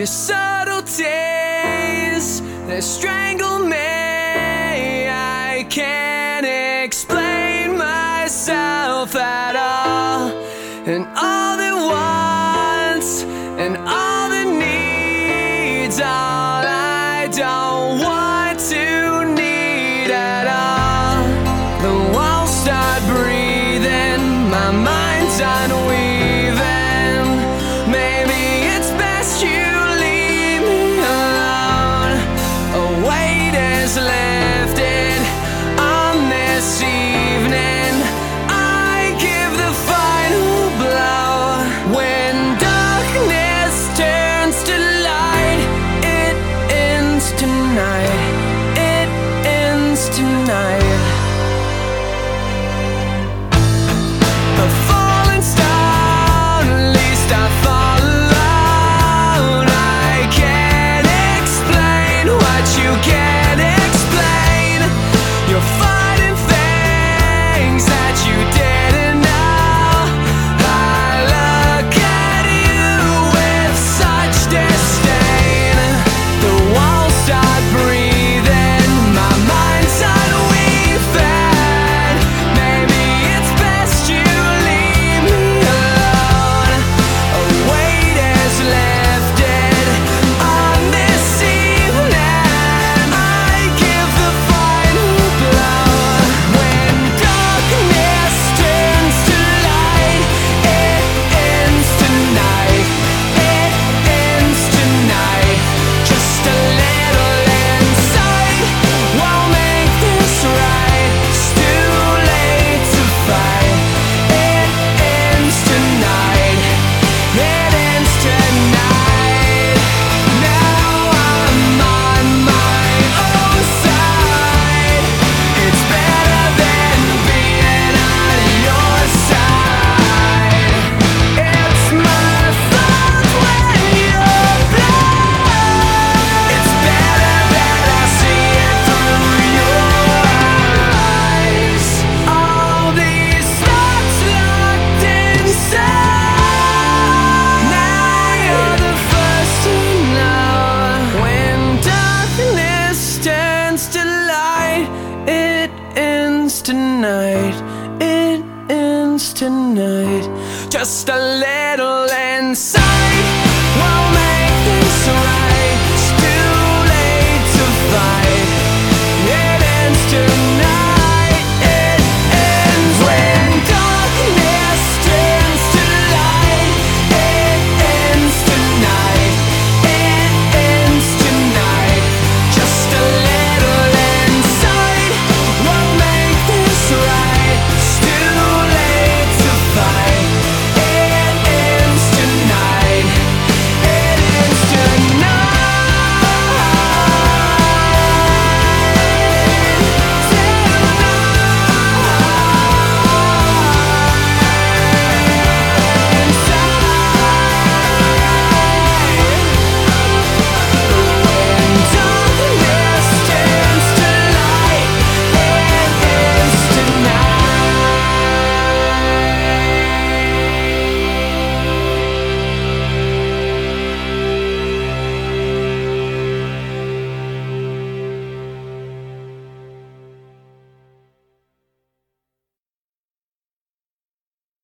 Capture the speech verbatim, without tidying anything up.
Your subtleties, they strangle me. I can't explain myself at all. And all the wants and all the needs, all I don't want to need at all. The walls start breathing, my mind's unweaving. Maybe it's best you leave me alone. A weight is lifted on this evening. I give the final blow. When darkness turns to light, it ends tonight. It ends tonight. A falling stone, at least I fall alone. I can't explain what you can't explain. You're fighting things that you didn't know. I look at you with such disdain. The walls start breathing, my mind's unweaving. Maybe it's best you leave me alone. A weight is lifted on this evening. I give the final blow. When darkness turns to light, it ends tonight. It ends tonight. Just a little insight won't make this right. It's too late to fight. It ends tonight. It ends tonight. Now I'm on my own side. It's better than being on your side. It's my fault when you're blind. It's better that I see it through your eyes. All these thoughts locked inside. Now you're the first to know. When darkness turns to light, it ends tonight. It ends tonight. Just a little inside.